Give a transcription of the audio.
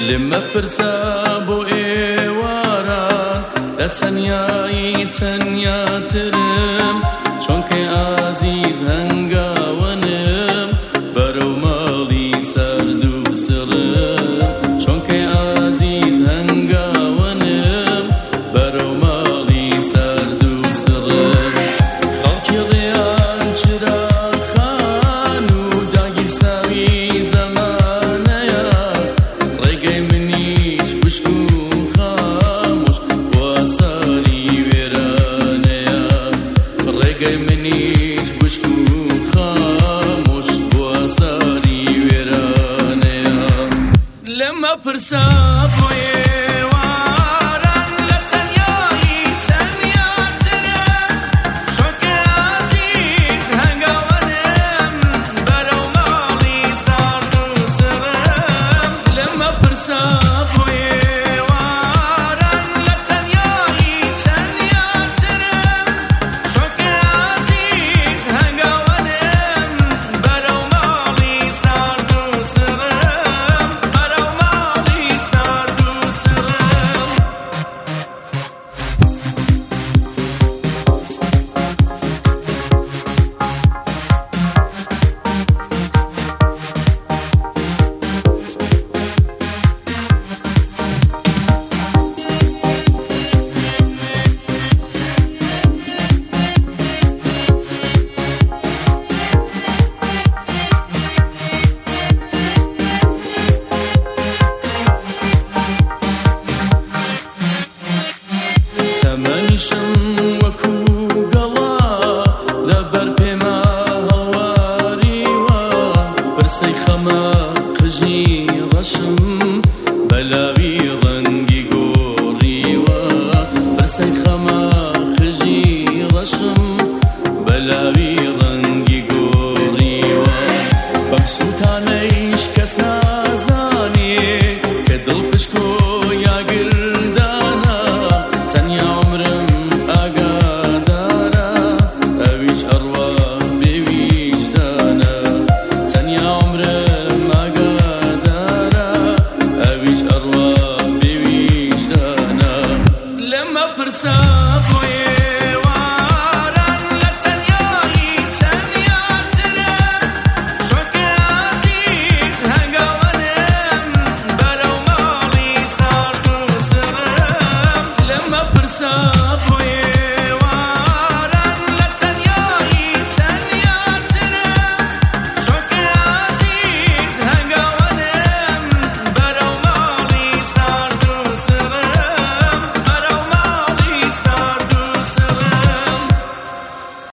لما پرسە بۆ ئێواران لە تەنیایی تەنیاترم چۆنکە ئازیز هەنگاوەنم بەرەو ماڵی سەرد و سڕم چۆنکە ئازیز هەنگاوەنم بەرەو ماڵی سەرد و سڕم خەڵکی ڕێیان چراخان و داگیرساوی زەمانەیە ڕێگەی منیش وشک و خامۆش بۆ ئاساری وێرانەیە ڕێگەی منیش وشک و خامۆش بۆ ئاساری وێرانەیە لەمە پرسە بۆ ئێواران لە تەنیایی تەنیاترم چۆنکە ئازیز هەنگاوەنم بەرەو ماڵی سەرد و سڕم لەمە پرسە بۆ ئێواران لە تەنیایی تەنیاترم چۆنکە ئازیز هەنگاوەنم بەرەو ماڵی سەرد و سڕم بەرەو ماڵی سەرد و سڕم تەمەنیشم وەکو گەڵا لەبەر پێمە هەڵواریوە پرسەی خەمە قژی ڕەشم بەلاوی ڕەنگی گۆڕیوە پرسەی خەمە قژی ڕەشم بەلاوی ڕەنگی گۆڕیوە بەم سووتانەیش کەس نازانێ کە دڵ پشکۆ یاگردانە تەنیا عمرم ئاگادارە ئەویش ئەڕوا بێویجدانە تەنیا عمرم ئاگادارە ئەویش ئەڕوا بێویجدانە لەمە پرسە بۆ ئێواران لە تەنیایی تەنیاترم چۆنکە ئازیز هەنگاوەنم بەرەو ماڵی سەرد و سڕم لەمە پرسە